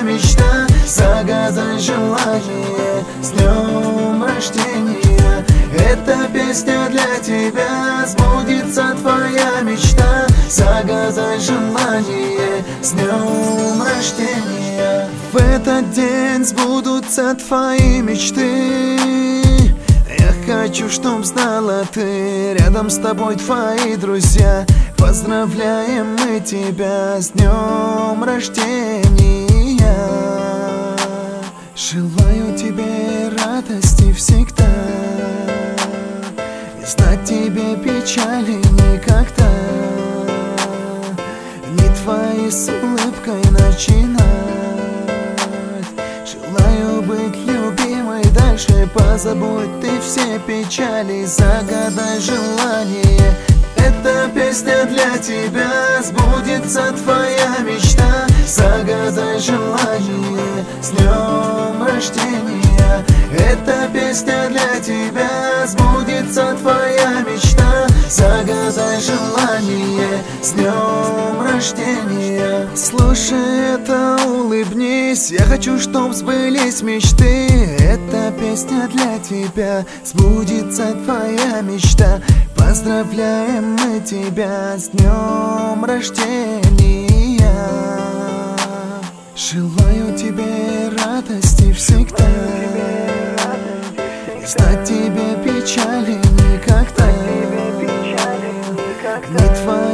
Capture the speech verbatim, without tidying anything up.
мечта. Загадай желание с днем рождения. Эта песня для тебя, сбудется твоя мечта. Загадай желание с днем рождения. В этот день сбудутся твои мечты. Я хочу, чтоб знала ты, рядом с тобой твои друзья. Поздравляем мы тебя с днем рождения. Желаю тебе радости всегда, не знать тебе печали никогда. Не твои с улыбкой начинать. Желаю быть любимой дальше, позабудь ты все печали. Загадай желание, эта песня для тебя, сбудется твоя мечта. Загадай желание с днем рождения. Эта песня для тебя, сбудется твоя мечта. Загадай желание с днем рождения. Слушай это, улыбнись, я хочу, чтоб сбылись мечты. Эта песня для тебя, сбудется твоя мечта. Поздравляем мы тебя с днем рождения. Желаю тебе радости всегда, не знать тебе печали никогда. Не твои